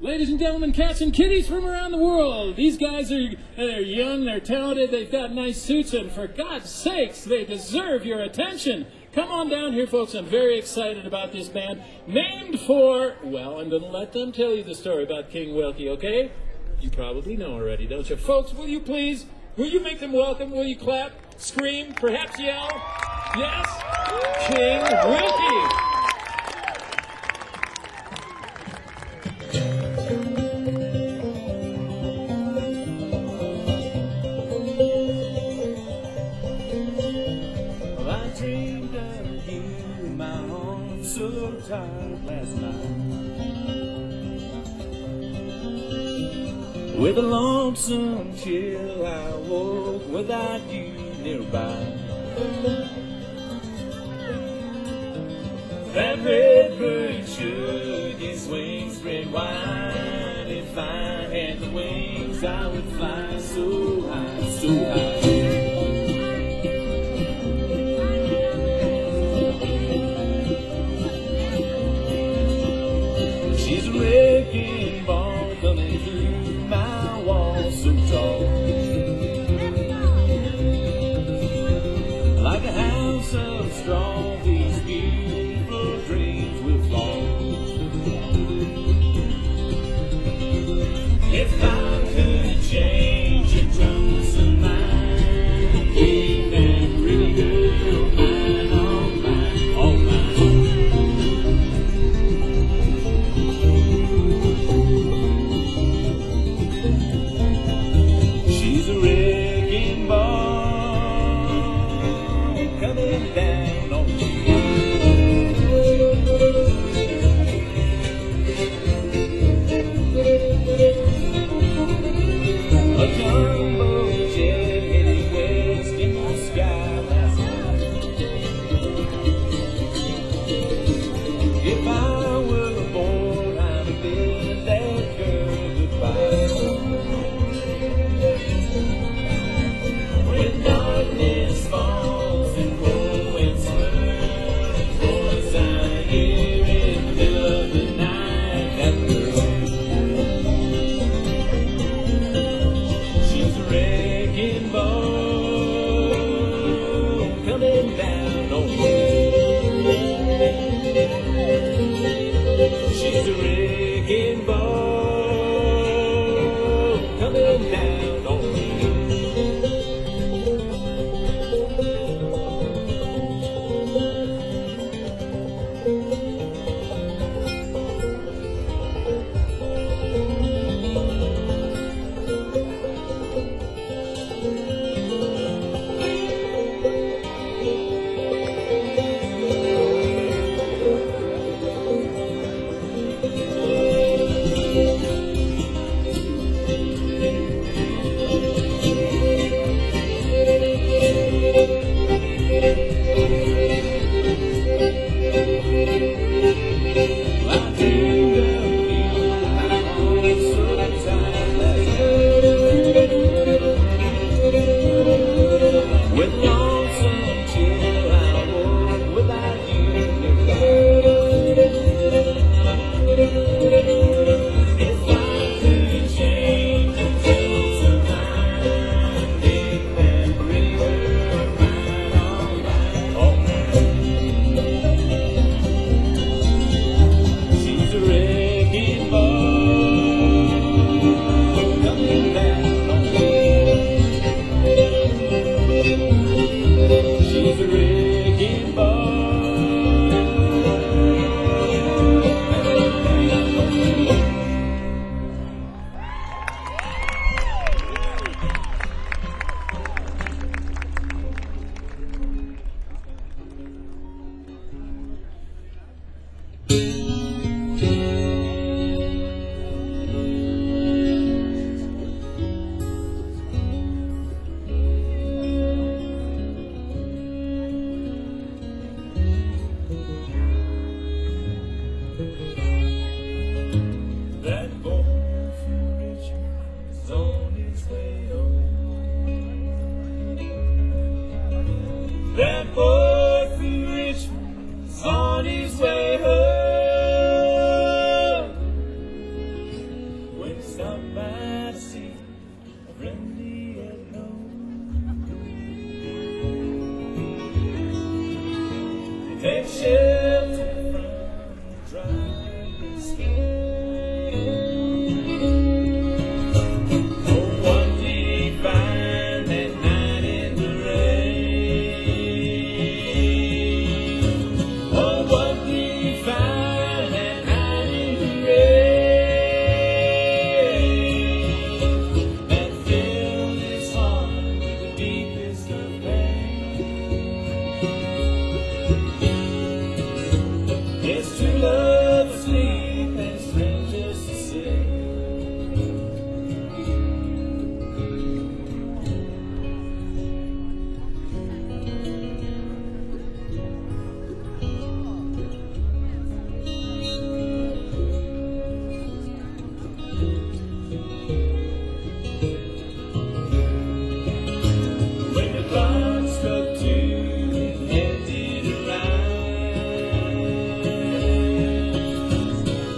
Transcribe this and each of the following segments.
Ladies and gentlemen, cats and kitties from around the world. These guys they're young, they're talented, they've got nice suits, and for God's sakes, they deserve your attention. Come on down here, folks. I'm very excited about this band. Named for, well, I'm going to let them tell you the story about King Wilkie, okay? You probably know already, don't you? Folks, will you please, will you make them welcome? Will you clap, scream, perhaps yell? Yes? King Wilkie. So tired last night, with a lonesome chill, I woke without you nearby. That red bird should his wings spread wide. If I had the wings, I would fly so high, so high. Wrecking ball coming through my walls so tall, like a house of straw. These beautiful dreams will fall. If I could change your troubles of mine, keep that pretty girl mine, all mine, all mine.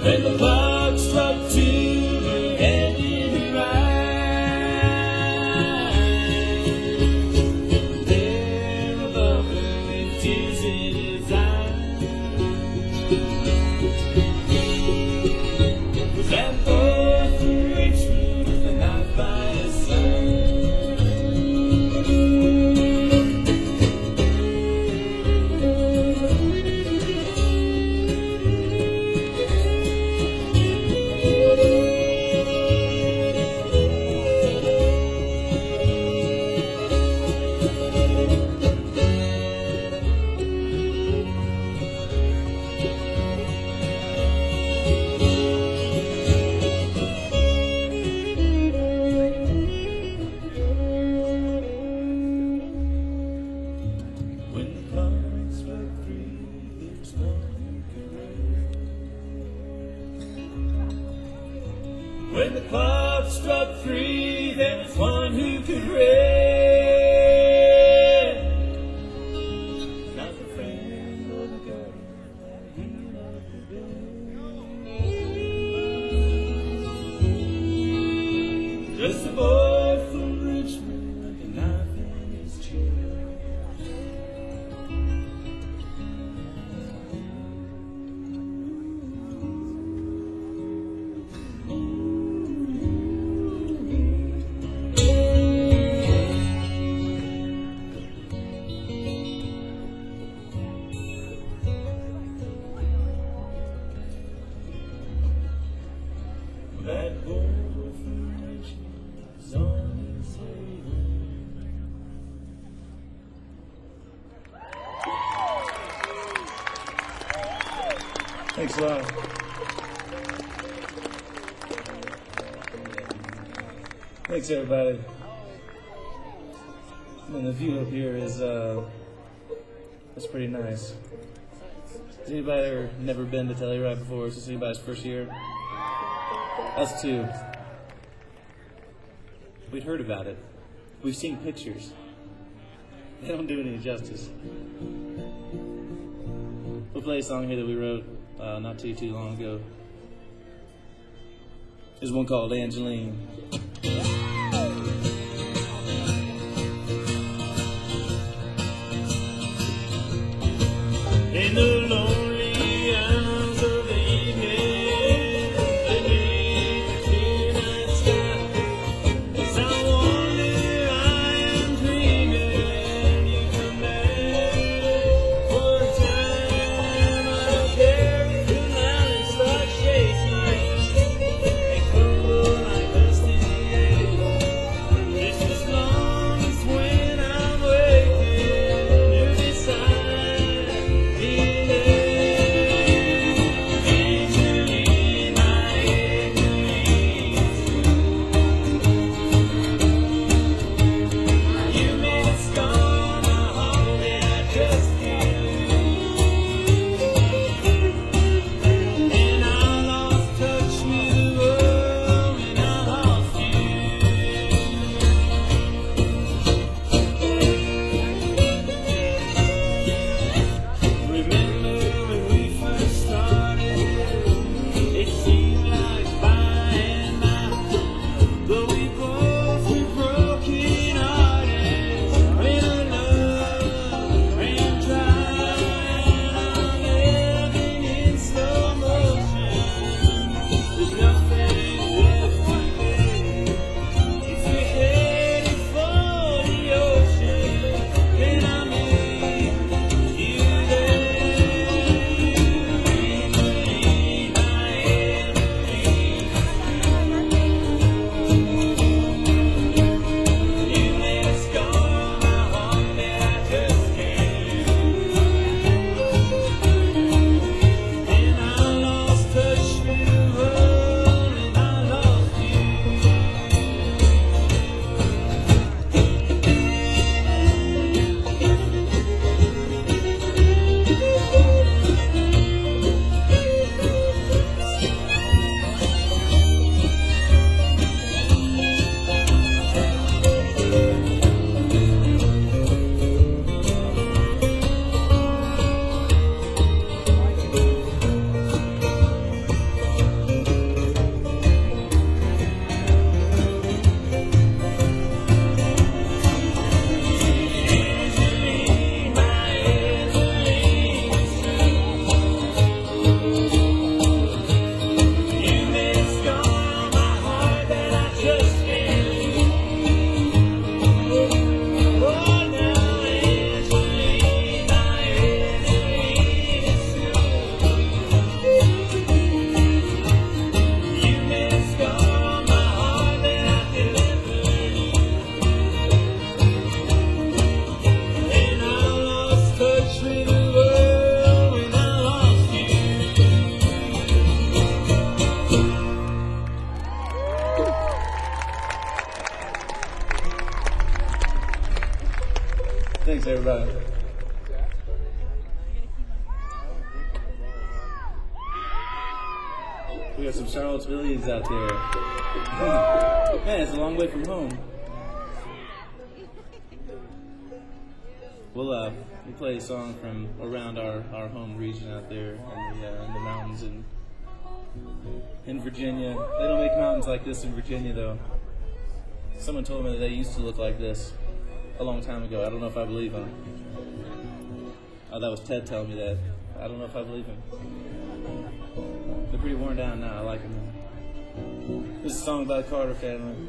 When the clock struck 2, her head did rise. There above her with tears in his eyes was that boy from Richmond with a knife by his When the clock struck 3, there was one who could read. Not the friend or the girl that he loved to be. Just a boy from Richmond with a knife in his chin. That boy from Richmond is on his way home. Thanks a lot. Thanks, everybody. And the view up here is, that's pretty nice. Has anybody ever never been to Telluride before? Is this anybody's first year? Us too. We'd heard about it. We've seen pictures. They don't do it any justice. We'll play a song here that we wrote not too long ago. There's one called Angeline. In the lonely hours of the evening, beneath the clear night sky, as I wander, I am dreaming, and you come back. For a time, I don't care if the mountains start shaking and crumble like dust in the everybody. We got some Charlottesvillians out there. Man, it's a long way from home. We'll play a song from around our home region out there in the mountains in Virginia. They don't make mountains like this in Virginia, though. Someone told me that they used to look like this a long time ago. I don't know if I believe him. Oh, that was Ted telling me that. I don't know if I believe him. They're pretty worn down now. I like them. This is a song about the Carter family.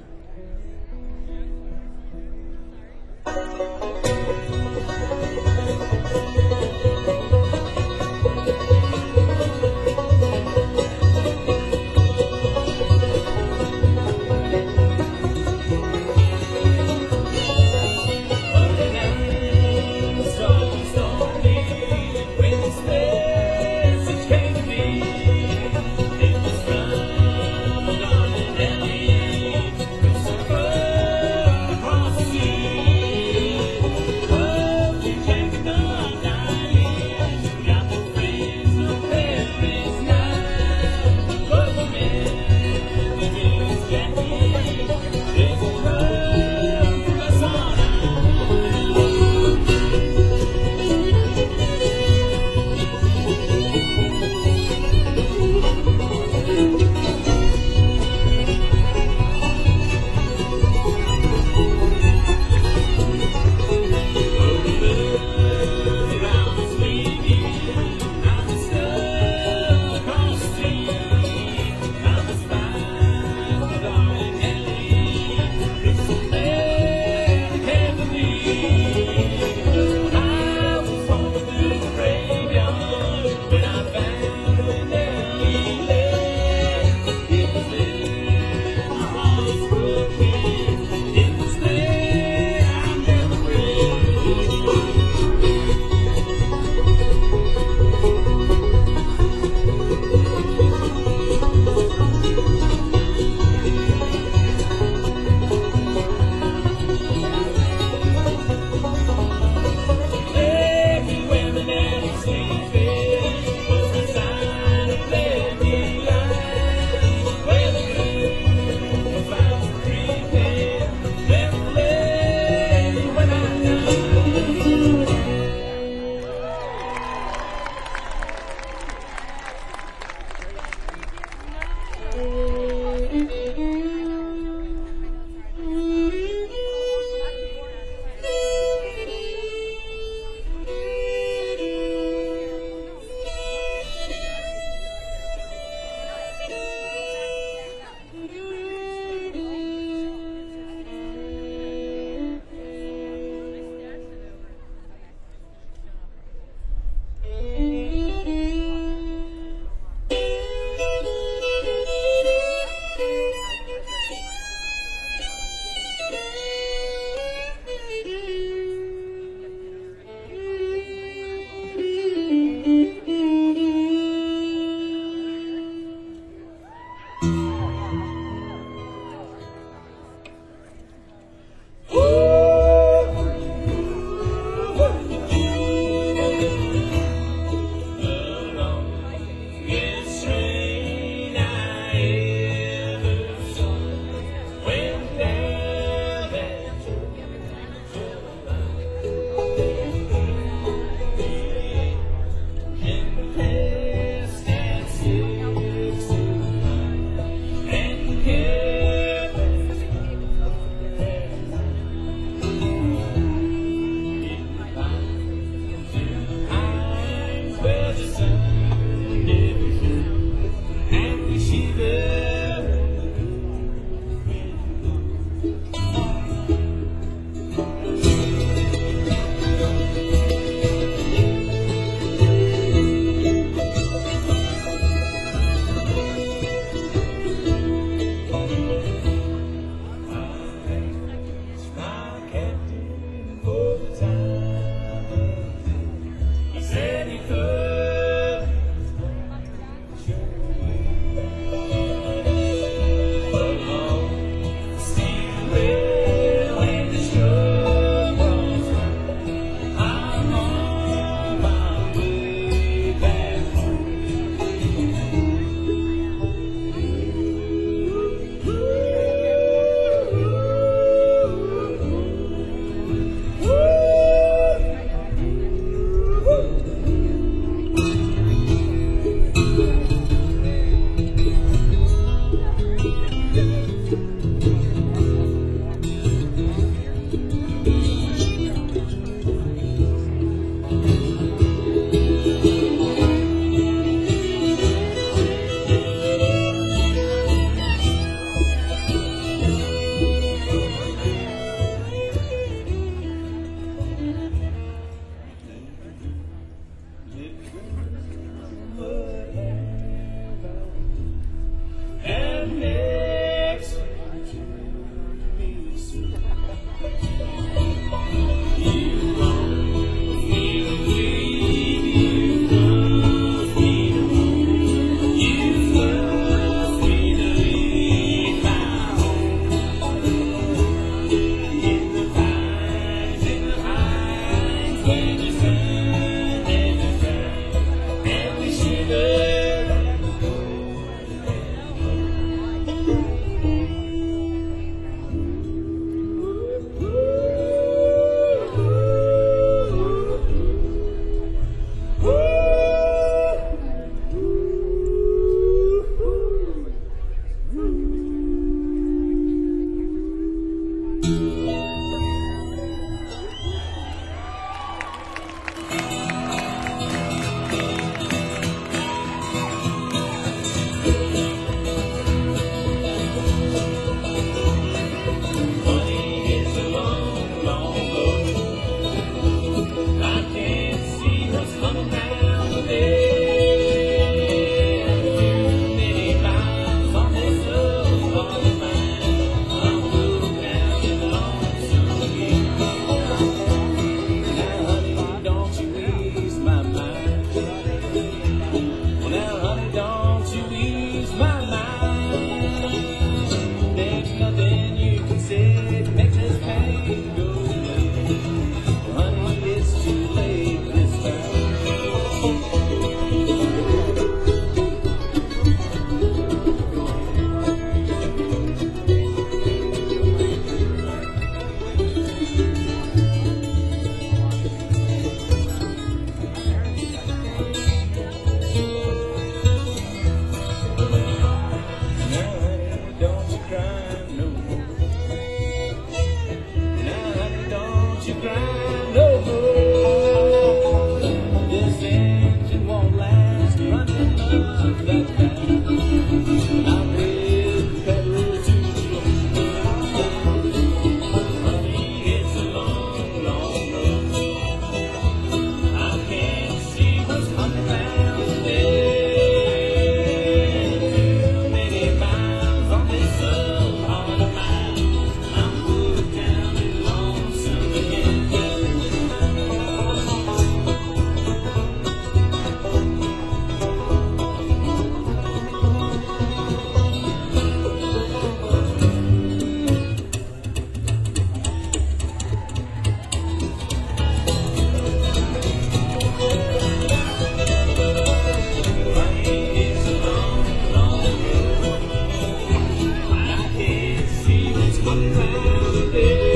around the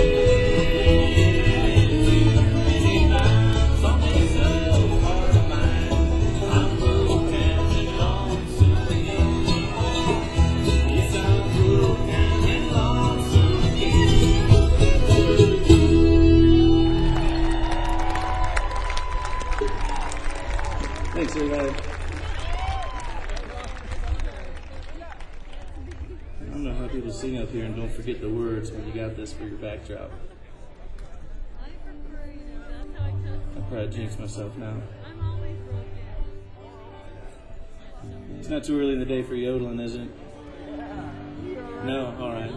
bend. Many miles on this old heart of mine. I'm broke and lonesome again. Yes, I'm broke and lonesome again. Thanks, everybody. I don't know how people sing up here and don't forget the words when you got this for your backdrop. I probably jinx myself now. It's not too early in the day for yodeling, is it? No? Alright.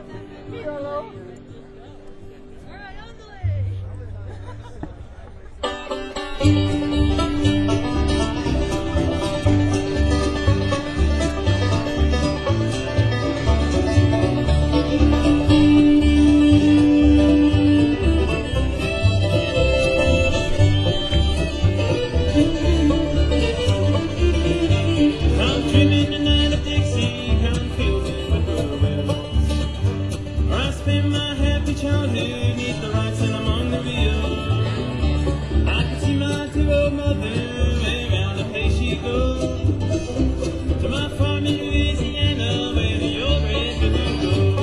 I'm dreaming tonight of Dixie, I'm filled with bourbon. Where I spent my happy childhood, neath the rocks and among the rills. I can see my dear old mother, around the place she goes. To my farm in Louisiana, where the old red river goes.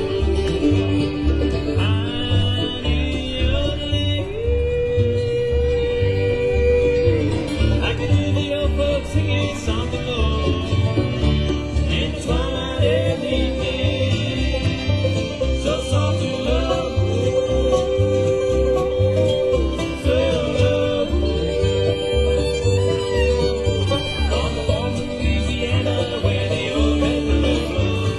I can hear the old folks singing something low. In the twilight of the evening, so soft and low, so low. On the farm in Louisiana, where the old red river flows.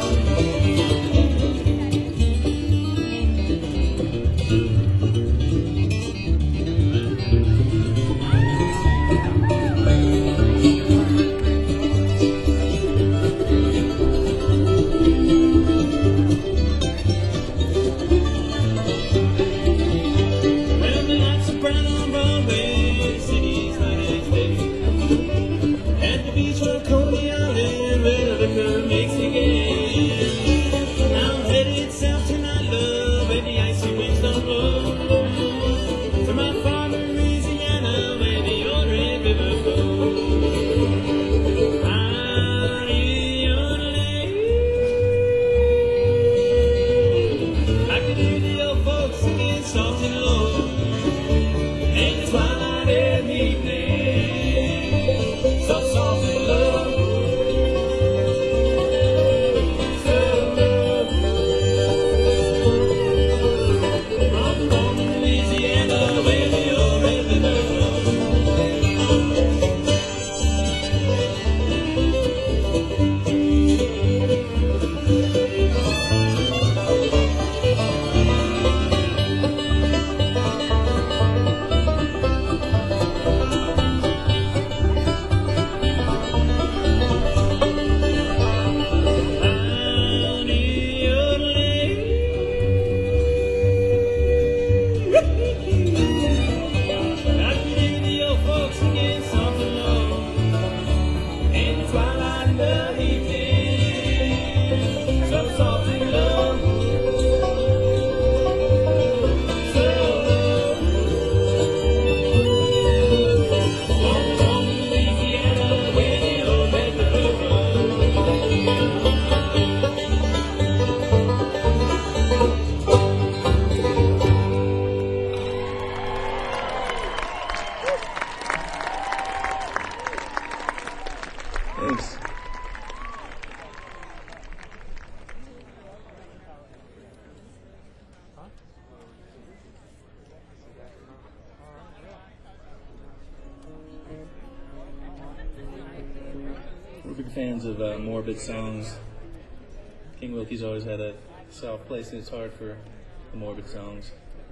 Well, the lights are bright on Broadway, the city's light as day. At the beach where Coney Island, where the liquor makes me gay. I'm headed south tonight, love, where the icy winds don't blow. To my farm in Louisiana, where the old red river flows. I can hear the old folks singing soft and low. In the twilight of the evening, so soft and low, so low. I'm born in Louisiana, where the old red river flows. Thanks. We're big fans of morbid songs. King Wilkie's always had a soft place in his heart for the morbid songs.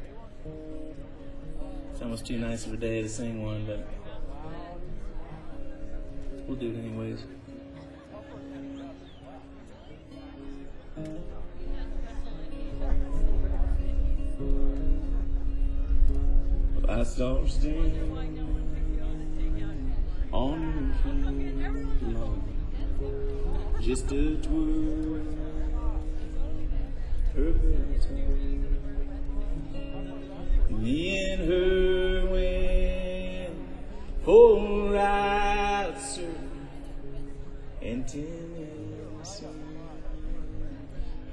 It's almost too nice of a day to sing one, but we'll do it anyways. I saw her stand on the lawn, just a twirl her hair.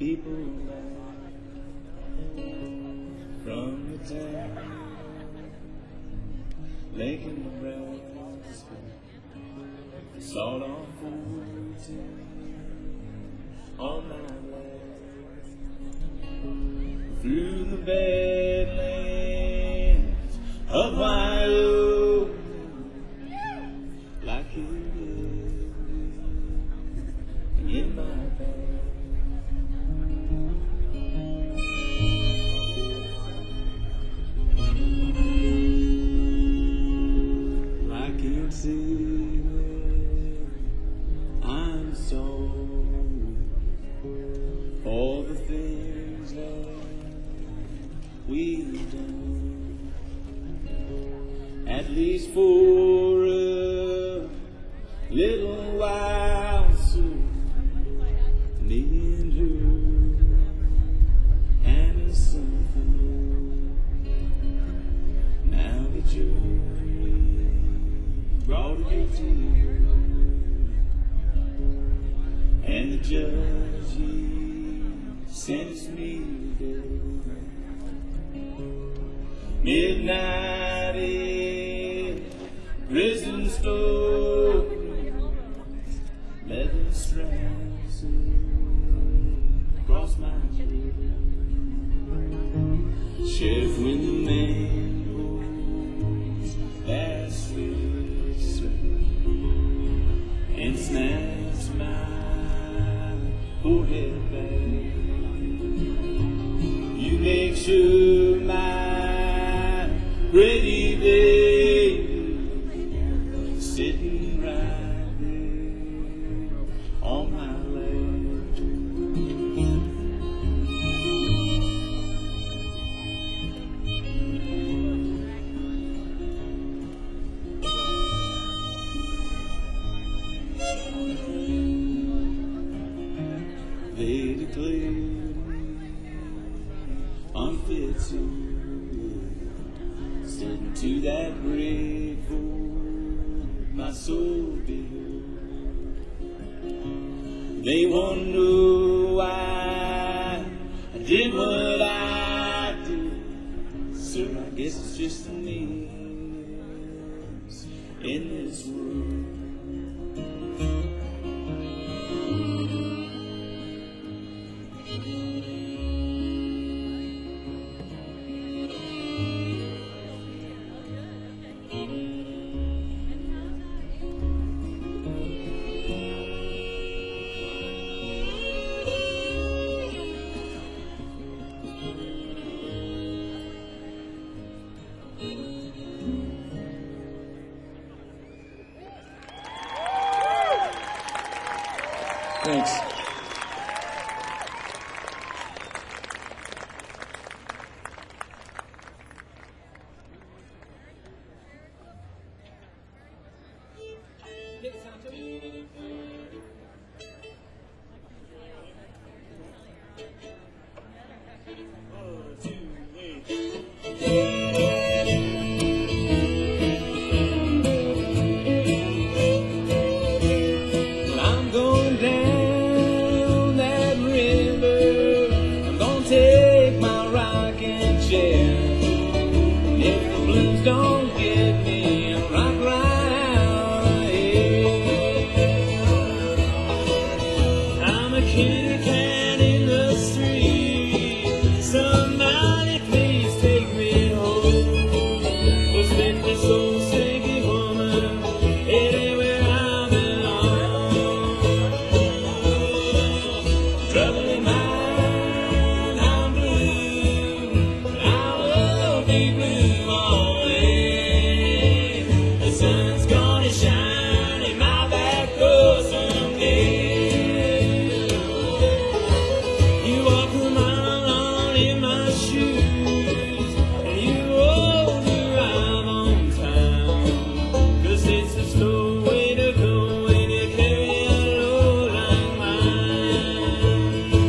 people from the town, Lincoln, Nebraska, sawed off foods all night long, through the badlands of Ohio, like you did in my bed. I can't see that I'm sorry for the things that we've done, at least for a little while, so me and her and something. Now that you brought it to you, and the judge he sentenced me to midnight in prison store, leather straps across my head. Sheriff, when the man goes that switch and snaps my forehead back, you make sure my pretty baby sitting right there on my lap. They declared me unfit to sitting to that grave for my soul be heard. They won't know why I did what I did. Sir, I guess it's just the names in this world. Thanks. I'm going down that river. I'm gonna take my rocking chair. And if the blues don't get me, I'll rock right here. I'm a kitty cat in the street. Somebody please take me home. We'll spend this old stinky woman anywhere I belong. Trouble in mind, I'm blue, but I will be blue always. The sun's gonna shine in my back door someday. You walk a mile on in my shoes, and you won't arrive on time, 'cause it's a slow way to go when you carry a load like mine.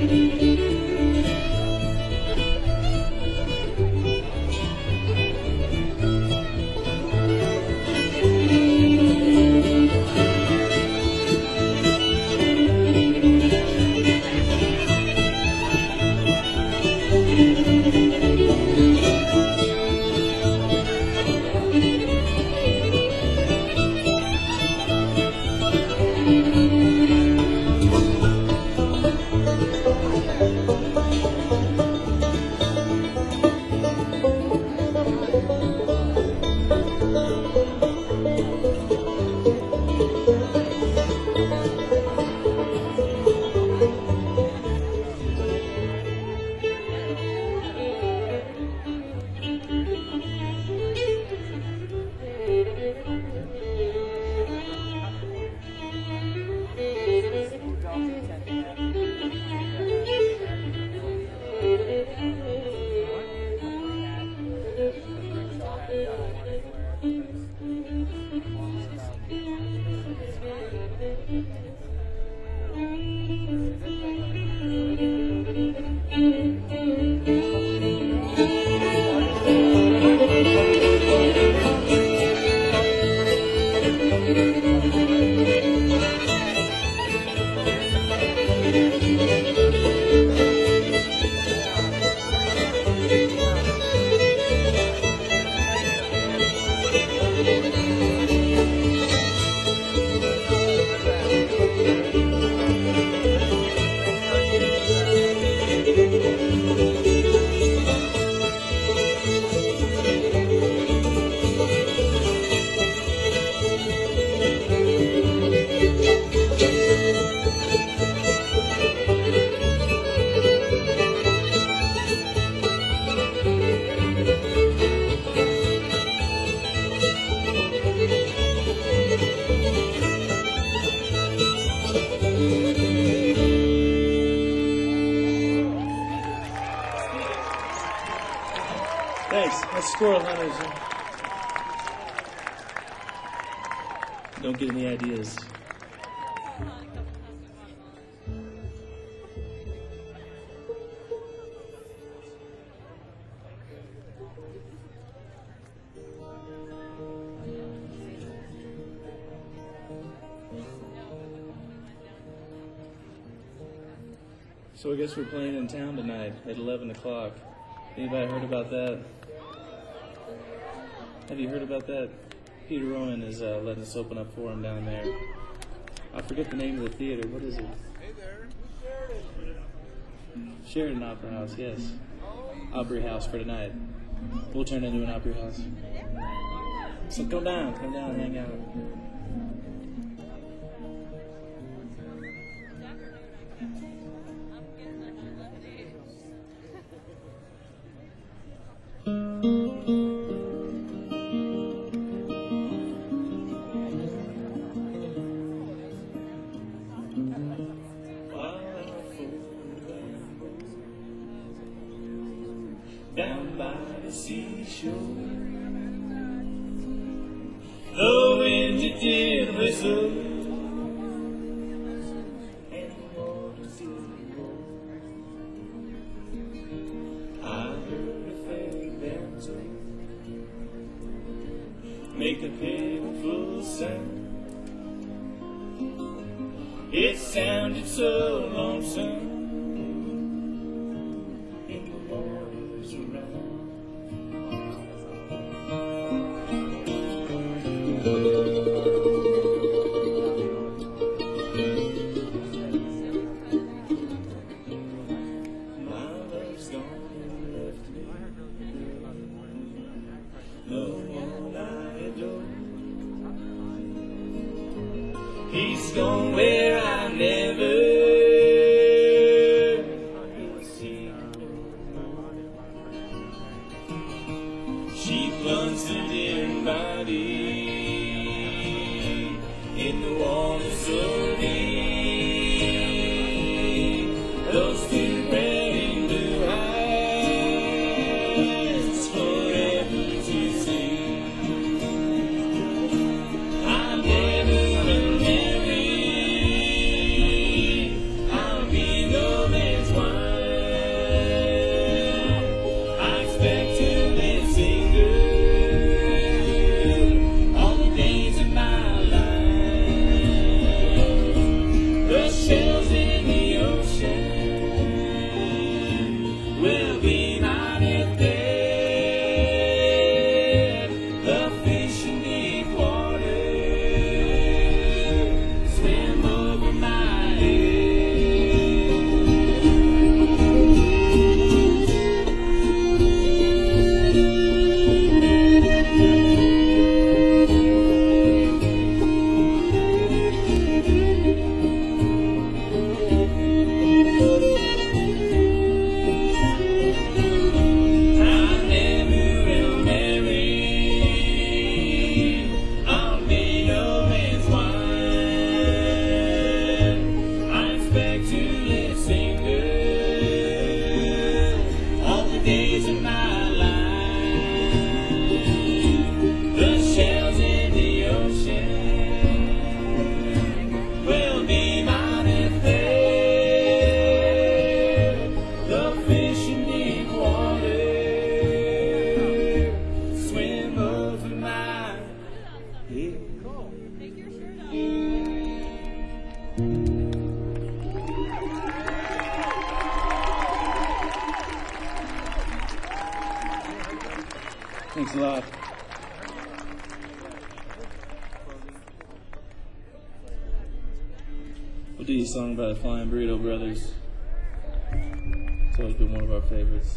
Thanks. That's Squirrel Hunters. Don't get any ideas. So I guess we're playing in town tonight at 11 o'clock. Anybody heard about that? Have you heard about that? Peter Rowan is letting us open up for him down there. I forget the name of the theater. What is it? Hey there. Sheridan Opera House, yes. Opry House for tonight. We'll turn into an Opry House. So come down, hang out. Down by the seashore, the wind it did whistle, and the water did roll. I heard a fairy banjo make a painful sound. It sounded so lonesome. He's gone where I never Thanks a lot. We'll do a song by the Flying Burrito Brothers. It's always been one of our favorites.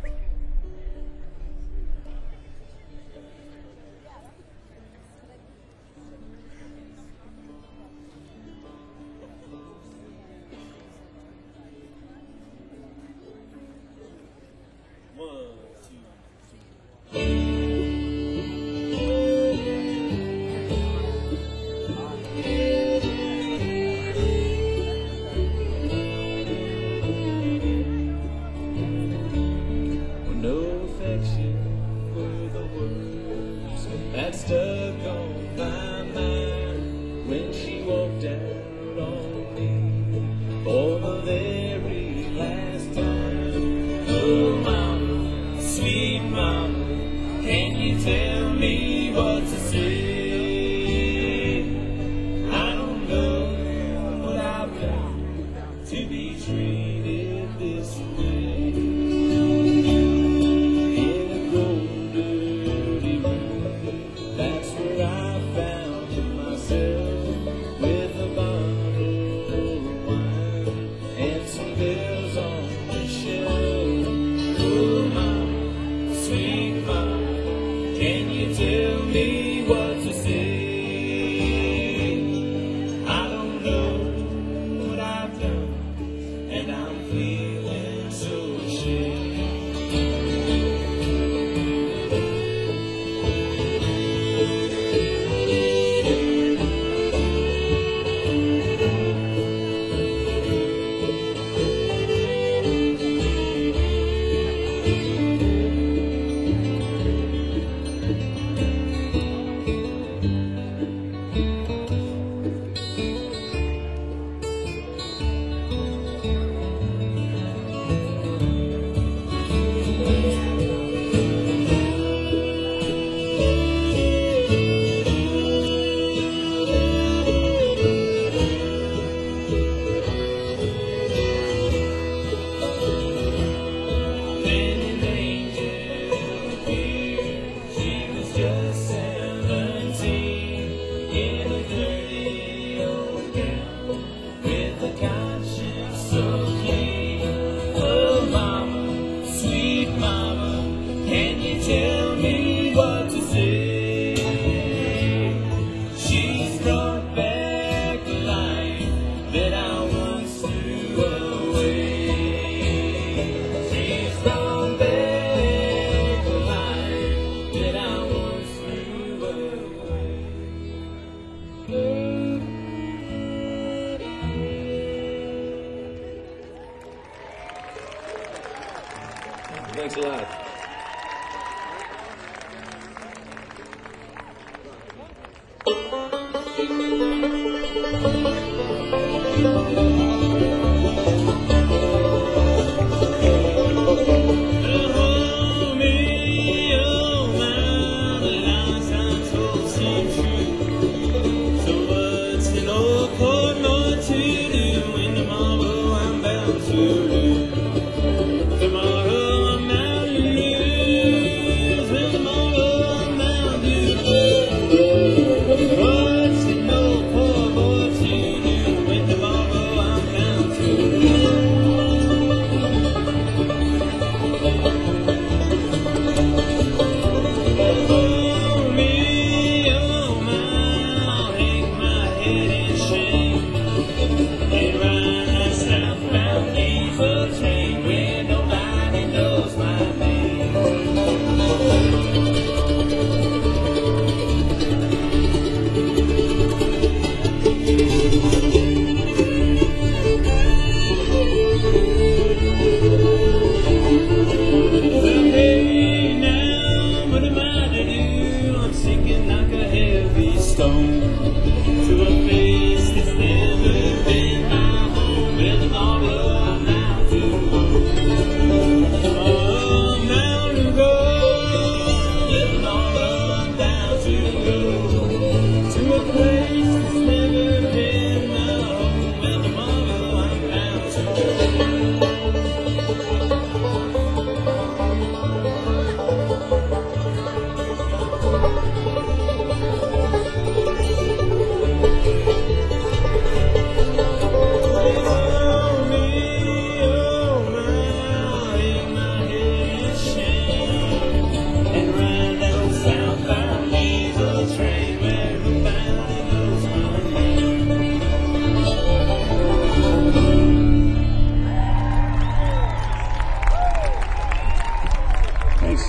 Thanks a lot. Tomorrow I'm out to lose.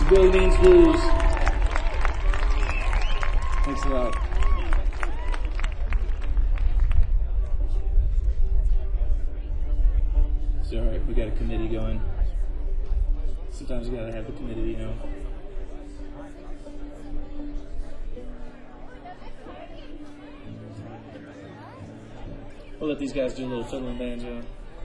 Billy Means Blues. Thanks a lot. It's alright, we got a committee going. Sometimes we gotta have the committee, you know. We'll let these guys do a little fiddle and banjo.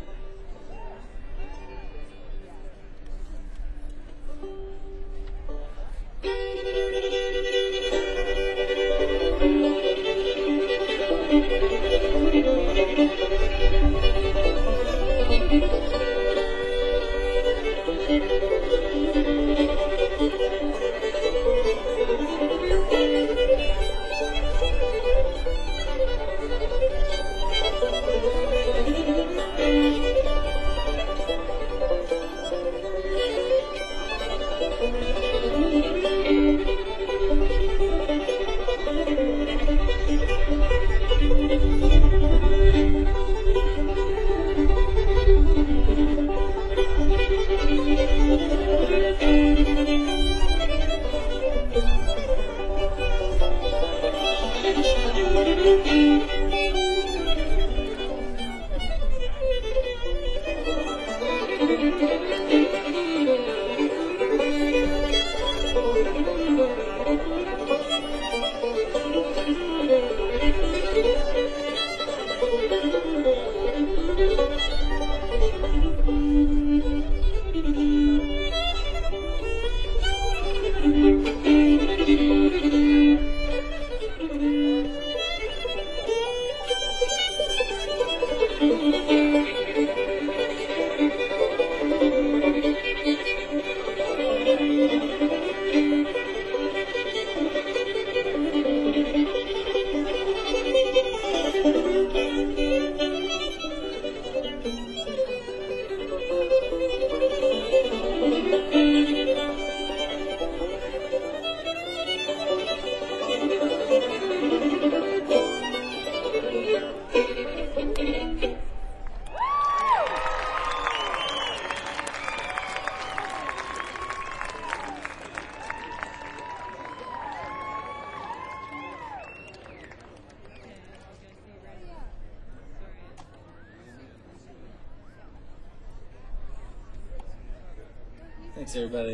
Thanks, everybody.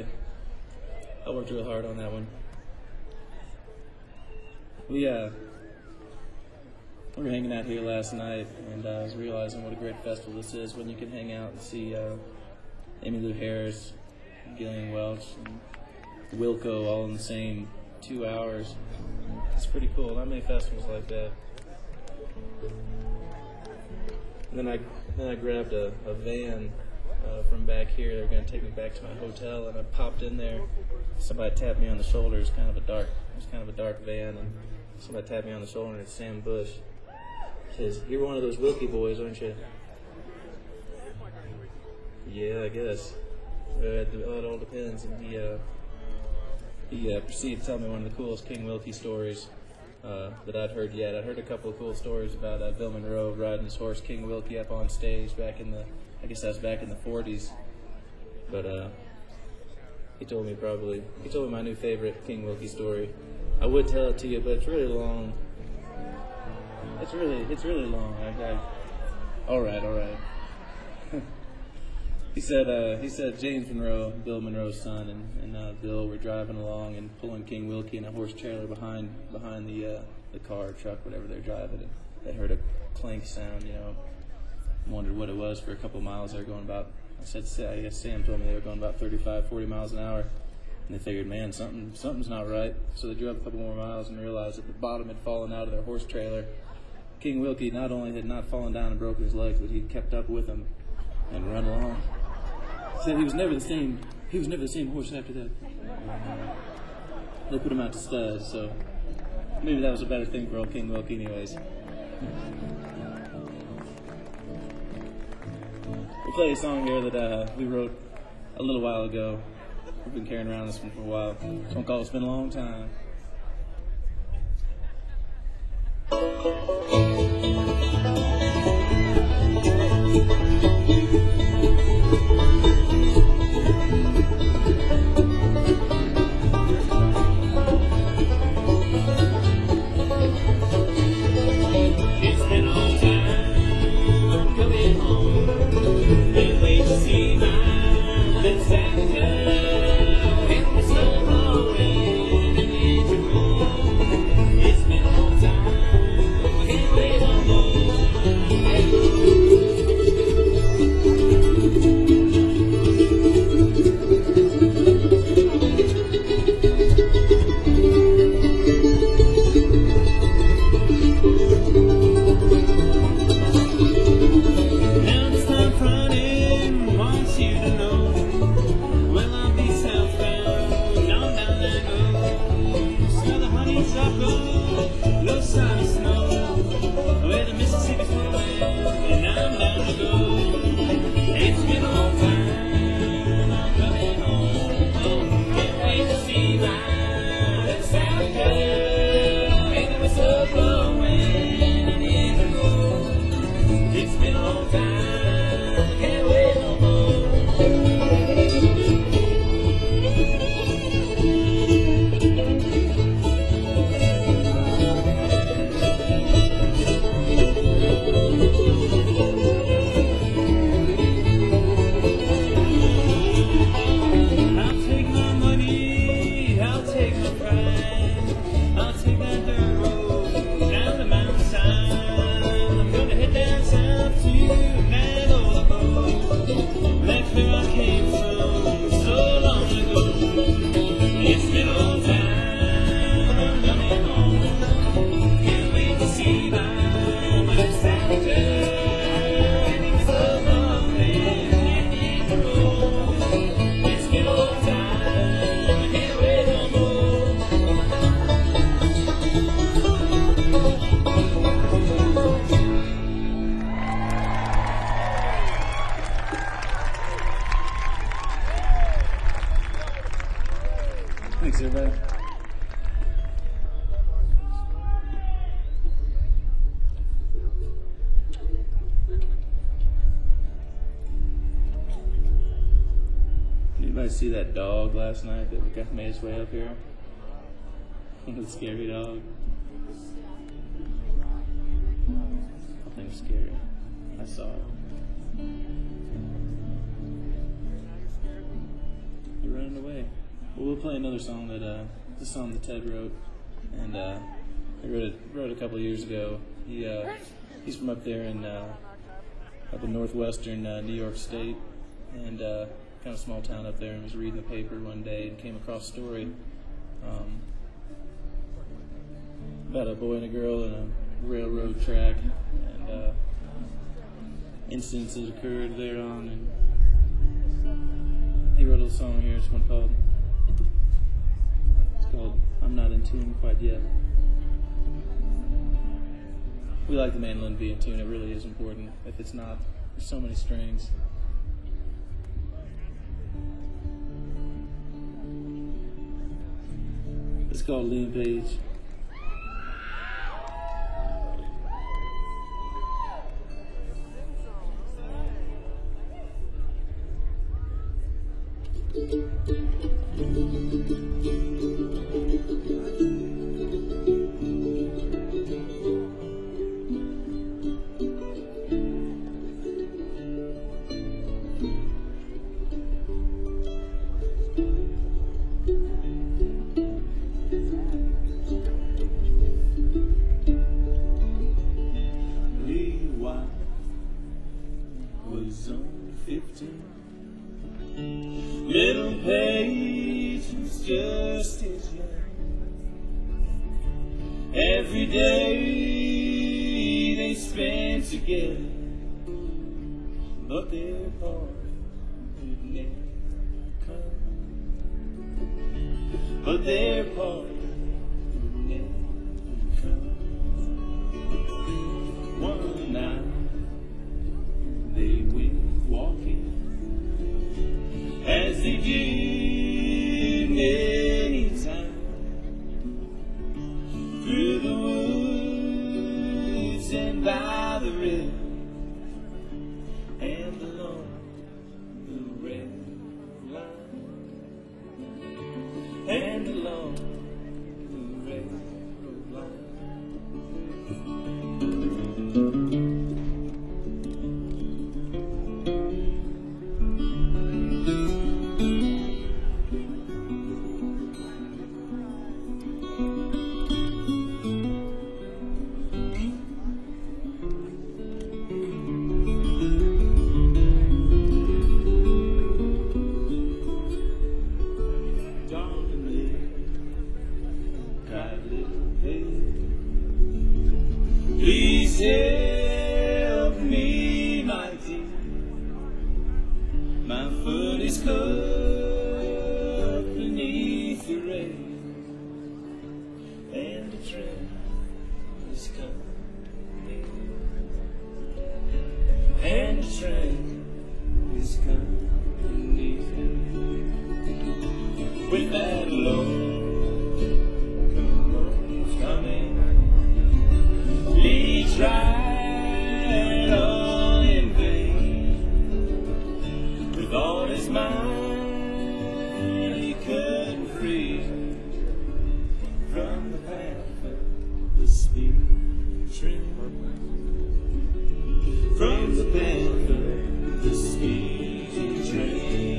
I worked real hard on that one. We were hanging out here last night, and I was realizing what a great festival this is when you can hang out and see Emmylou Harris, Gillian Welch, and Wilco all in the same 2 hours. It's pretty cool. Not many festivals like that. And then I grabbed a van from back here. They're going to take me back to my hotel, and I popped in there. Somebody tapped me on the shoulder. It was kind of a dark van, and somebody tapped me on the shoulder, and it's Sam Bush. Says, "You're one of those Wilkie boys, aren't you?" Yeah, I guess. It all depends. And he proceeded to tell me one of the coolest King Wilkie stories that I'd heard yet. I'd heard a couple of cool stories about Bill Monroe riding his horse King Wilkie up on stage back in the, I guess that was back in the 40s. But he told me my new favorite King Wilkie story. I would tell it to you, but it's really long. It's really long. All right. He said James Monroe, Bill Monroe's son, and Bill were driving along and pulling King Wilkie in a horse trailer behind the car or truck, whatever they're driving. And they heard a clank sound, wondered what it was for a couple miles. They were going about, I guess Sam told me they were going about 35, 40 miles an hour. And they figured, man, something's not right. So they drove a couple more miles and realized that the bottom had fallen out of their horse trailer. King Wilkie not only had not fallen down and broken his legs, but he'd kept up with them and run along. Said he was never the same horse after that. They put him out to stud, so maybe that was a better thing for old King Wilkie anyways. We play a song here that we wrote a little while ago. We've been carrying around this one for a while. This one called It's Been a Long Time. Thanks, everybody. Anybody see that dog last night that got made its way up here? The scary dog. That thing's scary. I saw it. You're running away. Well, we'll play another song that the song that Ted wrote, and I wrote a couple of years ago. He's from up there in up in northwestern New York State, and kind of small town up there. And was reading the paper one day and came across a story about a boy and a girl in a railroad track, and incidents that occurred thereon. And he wrote a little song here. It's one called. It's called "I'm Not in Tune Quite Yet." We like the mandolin to be in tune. It really is important. If it's not, there's so many strings. It's called Liam Page. Little Paige was just as young. Every day they spent together, but their part would never come. But their part would never come. One night they went walking, as they did many times, through the woods and by the river, and along the red line, and along the railroad line. foot is caught beneath the rain, and the train is coming, and the train is coming with that locomotive coming. He tried all in vain. With all his mind, he couldn't free from the path of the speeding train. From the path of the speeding train.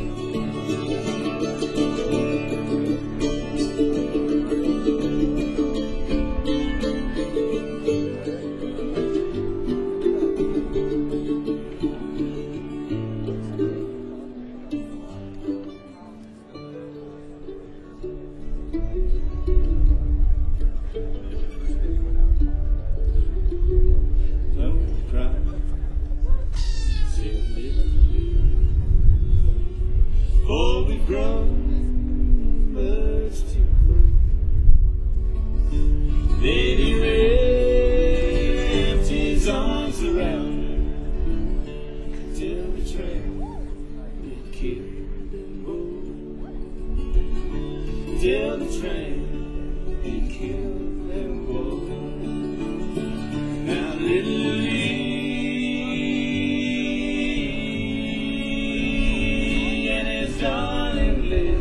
For we've grown much too close. Then he wrapped his arms around her till the train it killed them both. Till the train it killed them both. Now little Lee and his darling Liz.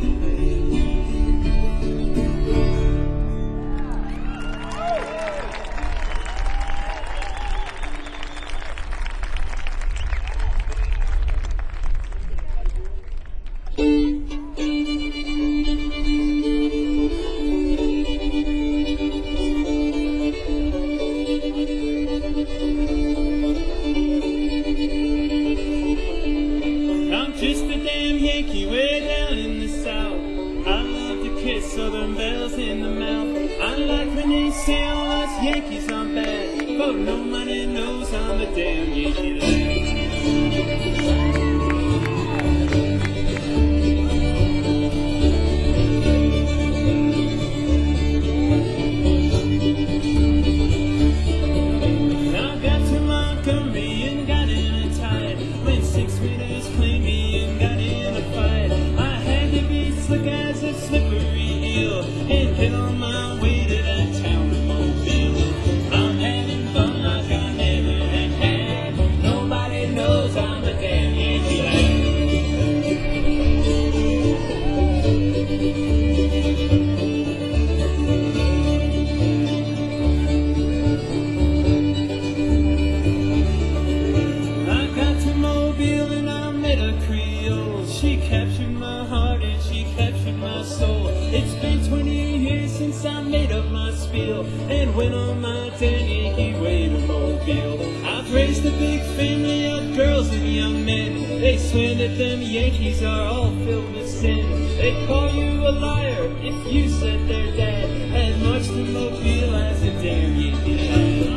I'm just a damn Yankee way down in the South. I love to kiss Southern belles in the mouth. I like when they say all us Yankees are bad, but nobody knows I'm a damn Yankee lad. I got to Montgomery and got in a tide when 6 meters claimed me and got in a fight. I had to be slick as a slippery eel and get on my way to that town of Mobile. I'm having fun like I never have had. Nobody knows I'm a damn Yankee lad. I got to Mobile and I met a Creole. She captured my heart and she captured my soul. It's been 20 years since I made up my spiel and went on my damn Yankee way to Mobile. I've raised a big family of girls and young men. They swear that them Yankees are all filled with sin. They call you a liar if you said their dad had much to Mobile as a damn Yankee lad.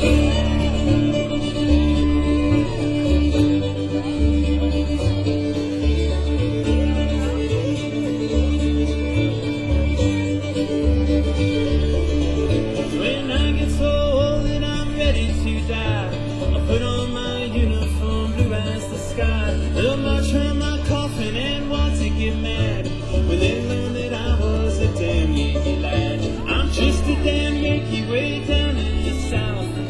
When I get so old that I'm ready to die, I put on my uniform, blue as the sky. They'll march around my coffin and want to get mad when they learn that I was a damn Yankee lad. I'm just a damn Yankee way down in the South.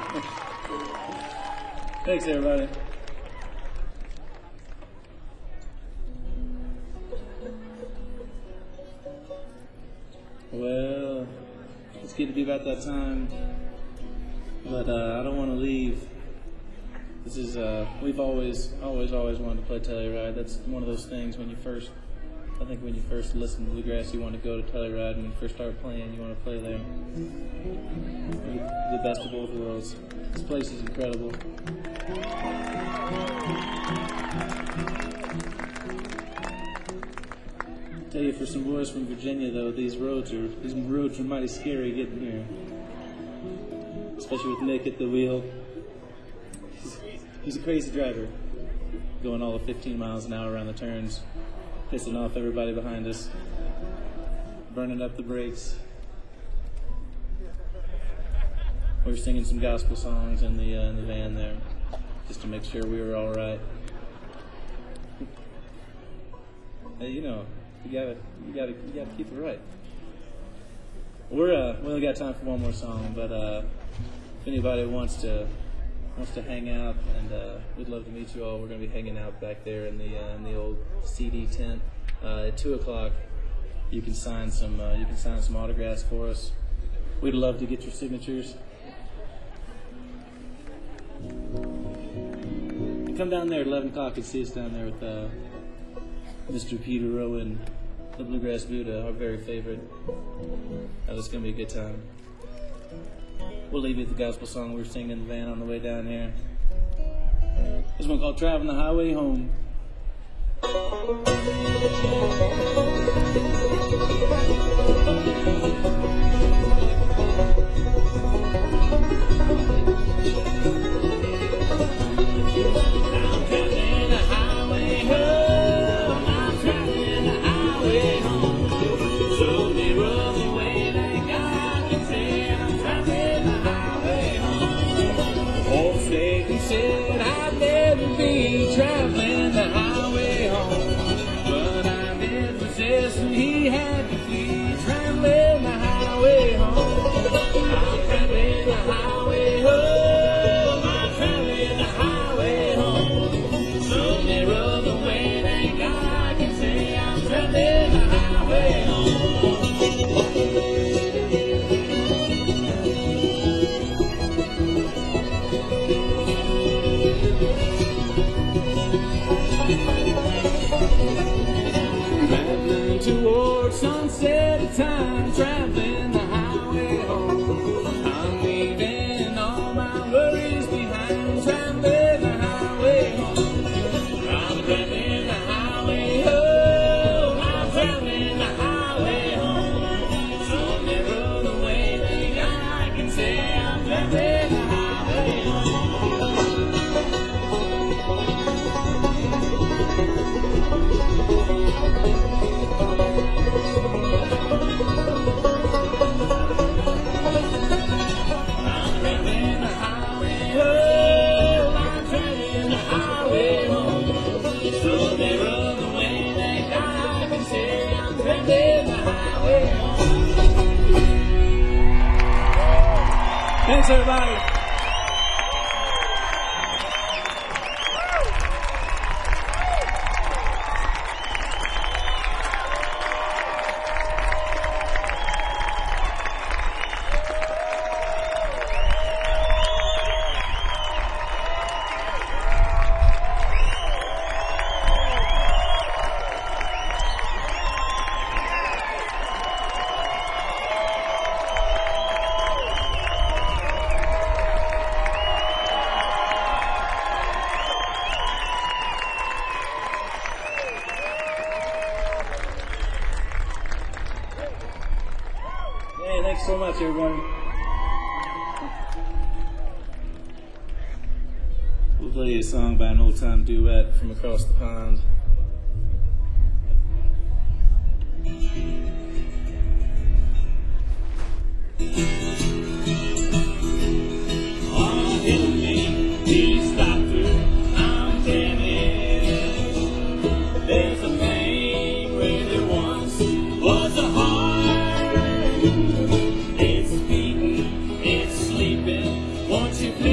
Thanks, everybody. Well, it's getting to be about that time, but I don't want to leave. This is we've always wanted to play Telluride. That's one of those things when you first listen to bluegrass, you want to go to Telluride. When you first start playing, you want to play there. The best of both worlds. This place is incredible. I tell you, for some boys from Virginia, though, these roads are mighty scary getting here. Especially with Nick at the wheel. He's a crazy driver, going all of 15 miles an hour around the turns, pissing off everybody behind us, burning up the brakes. We were singing some gospel songs in the van there, just to make sure we were all right. Hey, you know, you gotta keep it right. We only got time for one more song, but if anybody wants to hang out, and we'd love to meet you all. We're going to be hanging out back there in the old CD tent at 2:00. You can sign some autographs for us. We'd love to get your signatures. Come down there at 11:00 and see us down there with Mr. Peter Rowan, the Bluegrass Buddha, our very favorite. It's going to be a good time. We'll leave you with the gospel song we were singing in the van on the way down here. This one called Traveling the Highway Home. Said I'd never be traveling the highway home, but I did possess and he had to flee. Traveling the highway home, I'm traveling the highway home, I'm traveling the highway home. Some near other way than God can say I'm traveling the highway home. Traveling towards sunset at time, traveling the highway home. I'm leaving all my worries behind, traveling the highway home. I'm traveling the highway home, I'm traveling the highway home. Some never other way that I can say I'm traveling the highway home. Thanks, everybody. Hey, thanks so much, everybody. We'll play you a song by an old-time duet from across the pond. There's a pain where there once was a heart. It's beating, it's sleeping. Won't you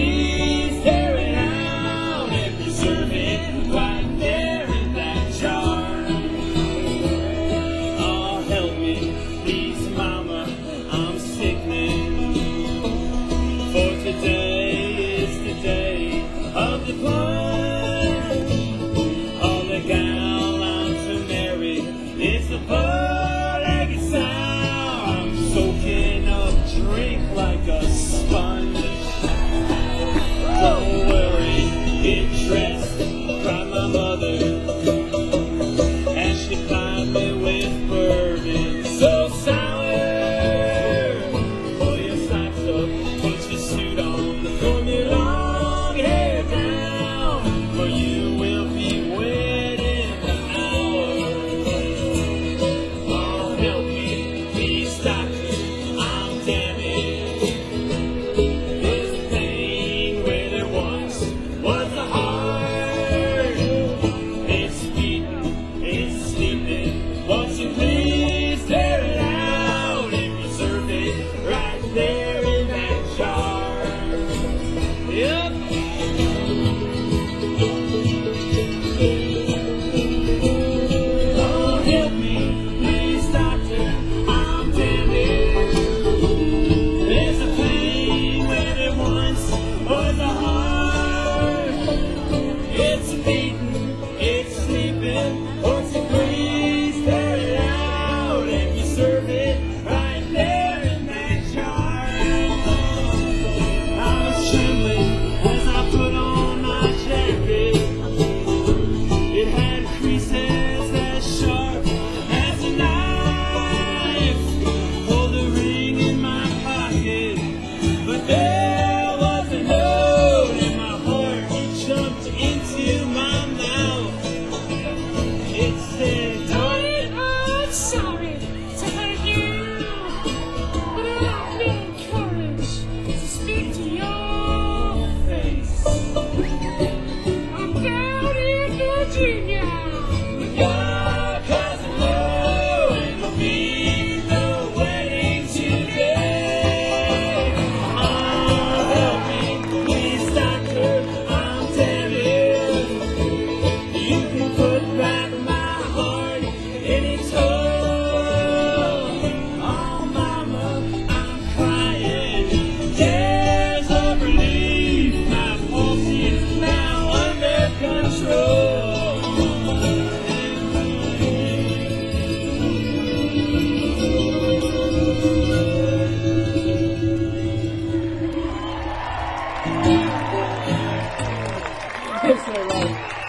Is that right?